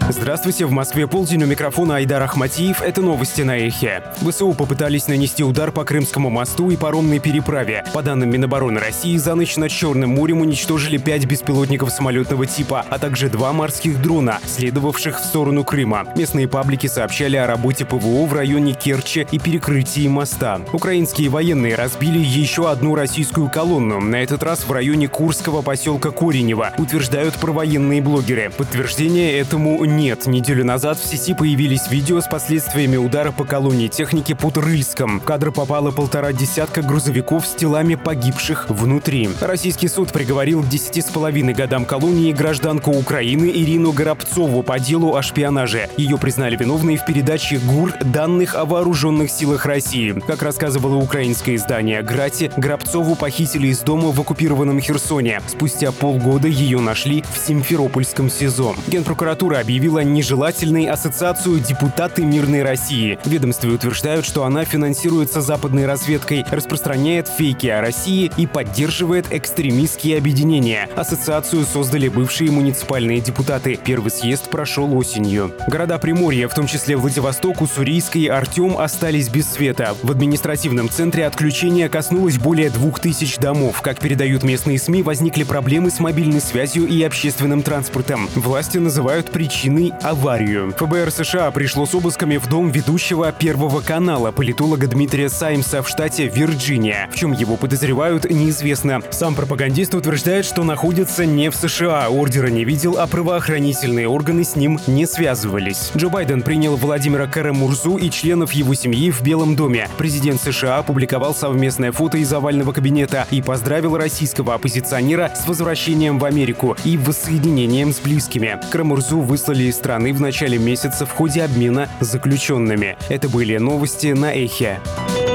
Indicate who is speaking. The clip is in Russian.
Speaker 1: Здравствуйте, в Москве полдень, у микрофона Айдар Ахматиев. Это новости на Эхе. ВСУ попытались нанести удар по Крымскому мосту и паромной переправе. По данным Минобороны России, за ночь над Черным морем уничтожили 5 беспилотников самолетного типа, а также 2 морских дрона, следовавших в сторону Крыма. Местные паблики сообщали о работе ПВО в районе Керчи и перекрытии моста. Украинские военные разбили еще одну российскую колонну, на этот раз в районе курского поселка Коренево, утверждают провоенные блогеры. Подтверждения этому нет. Неделю назад в сети появились видео с последствиями удара по колонне техники под Рыльском. В кадр попало 1,5 десятка грузовиков с телами погибших внутри. Российский суд приговорил к 10,5 годам колонии гражданку Украины Ирину Горобцову по делу о шпионаже. Ее признали виновной в передаче ГУР данных о вооруженных силах России. Как рассказывало украинское издание «Грати», Горобцову похитили из дома в оккупированном Херсоне. Спустя полгода ее нашли в Симферопольском СИЗО. Генпрокуратура объявила нежелательной ассоциацию «Депутаты мирной России». В ведомстве утверждают, что она финансируется западной разведкой, распространяет фейки о России и поддерживает экстремистские объединения. Ассоциацию создали бывшие муниципальные депутаты. Первый съезд прошел осенью. Города Приморья, в том числе Владивосток, Уссурийск и Артем, остались без света. В административном центре отключение коснулось более 2000 домов. Как передают местные СМИ, возникли проблемы с мобильной связью и общественным транспортом. Власти называют причиной аварию. ФБР США пришло с обысками в дом ведущего Первого канала политолога Дмитрия Саймса в штате Вирджиния. В чем его подозревают, неизвестно. Сам пропагандист утверждает, что находится не в США, ордера не видел, а правоохранительные органы с ним не связывались. Джо Байден принял Владимира Кара-Мурзу и членов его семьи в Белом доме. Президент США опубликовал совместное фото из овального кабинета и поздравил российского оппозиционера с возвращением в Америку и воссоединением с близкими. Кара-Мурзу выслали из страны в начале месяца в ходе обмена заключенными. Это были новости на Эхе.